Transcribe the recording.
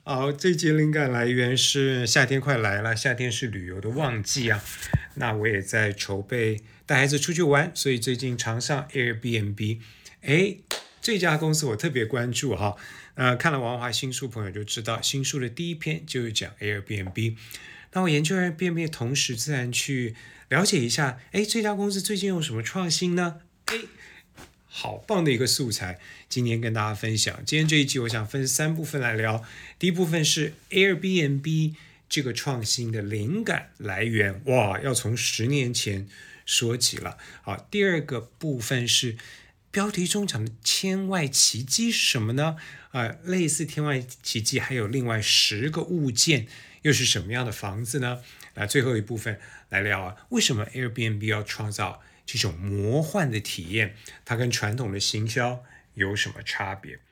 好，这集灵感来源是夏天快来了，夏天是旅游的旺季啊。那我也在筹备带孩子出去玩，所以最近常上 Airbnb。这家公司我特别关注哈。看了王华新书朋友就知道，新书的第一篇就是讲 Airbnb。那我研究 Airbnb 的同时，自然去了解一下，这家公司最近有什么创新呢？好棒的一个素材，今天跟大家分享。今天这一集我想分3部分来聊。第一部分是 Airbnb 这个创新的灵感来源，哇，要从10年前说起了。好，第二个部分是标题中讲的天外奇迹是什么呢？类似天外奇迹还有另外10个物件，又是什么样的房子呢？最后一部分来聊为什么 Airbnb 要创造这种魔幻的体验，它跟传统的行销有什么差别？